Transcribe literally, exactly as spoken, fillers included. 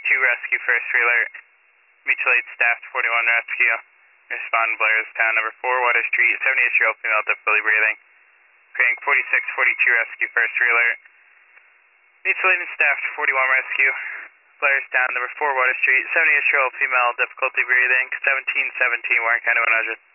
forty-two rescue, first alert. Mutual aid staff to forty-one rescue. Respond Blairstown, number four Water Street, seventy-eight-year-old female difficulty breathing. Crank forty-six forty-two rescue, first alert. Mutual aid and staff to forty-one rescue. Blairstown, number four Water Street, seventy-eight-year-old female difficulty breathing. seventeen seventeen, Warren County one hundred.